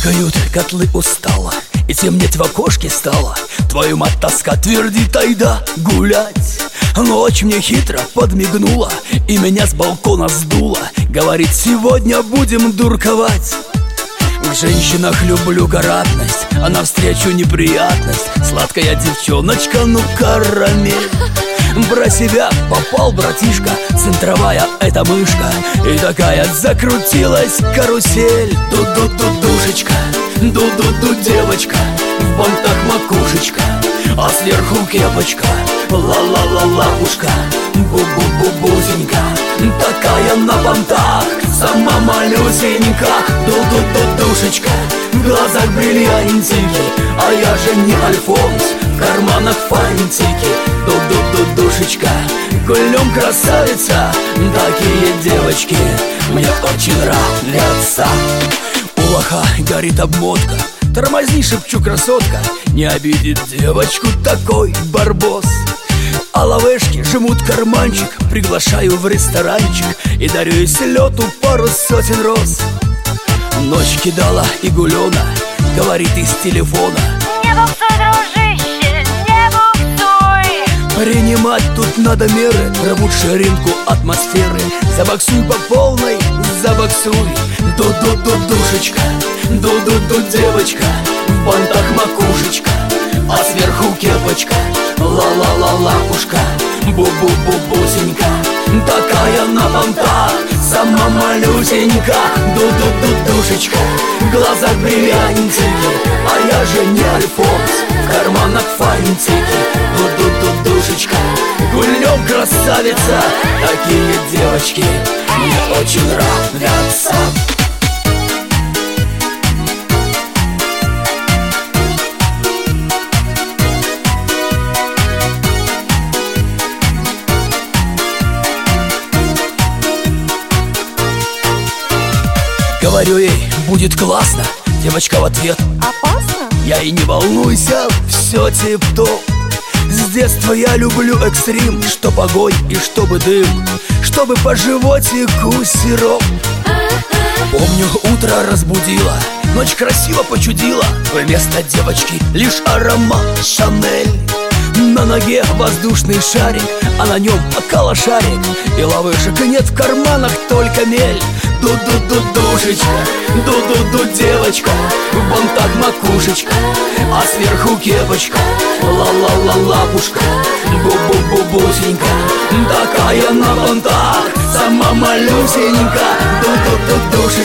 Булькают котлы устало, и темнеть в окошке стало. Твою мать тоска твердит, айда гулять. Ночь мне хитро подмигнула и меня с балкона сдула. Говорит, сегодня будем дурковать. В женщинах люблю гарантность, а навстречу неприятность. Сладкая девчоночка, ну карамель. Про себя попал братишка, центровая эта мышка, и такая закрутилась карусель. Ду-ду-ду-душечка, ду-ду-ду девочка, в бантах макушечка, а сверху кепочка, ла-ла-ла-лапушка, бу-бу-бу-бузенька, такая на бантах, сама малюсенька. Ду-ду-ду-душечка, в глазах бриллиантики, а я же не Альфонс, в карманах фантики. Ду-ду-ду-душечка, гулем красавица, такие девочки мне очень нравятся. У лоха горит обмотка, тормозни, шепчу, красотка, не обидит девочку такой барбос. А лавешки жмут карманчик, приглашаю в ресторанчик и дарю селёту пару сотен роз. Ночь кидала и гулёна, говорит из телефона: не буксуй, дружище, не буксуй. Принимать тут надо меры, рвут ширинку атмосферы. Забоксуй по полной, забоксуй. Ду-ду-ду-душечка, ду-ду-ду девочка, в бантах макушечка, а сверху кепочка, ла-ла-ла-лапушка, бу-бу-бу-бусенька, такая на бантах, сама малюсенька. Ду-ду-ду-душечка, в глазах бриллиантики, а я же не Альфонс, в карманах фантики. Ду-ду-ду-душечка, гулем красавица, такие девочки мне очень нравятся. Говорю ей, будет классно, девочка в ответ: Опасно? я и не волнуйся, все тип-топ. С детства я люблю экстрим, чтоб огонь и чтобы дым, чтобы по животику сироп. Помню, утро разбудила, ночь красиво почудила, вместо девочки лишь аромат Шанель. На ноге воздушный шарик, а на нем калашарик, и лавышек нет в карманах, только мель. Ду-ду-ду-душечка, ду-ду-ду девочка, в бантах макушечка, а сверху кепочка, ла-ла-ла-лапушка, бу-бу-бу-бусенька, такая на бантах, сама малюсенька. Ду-ду-ду-душечка,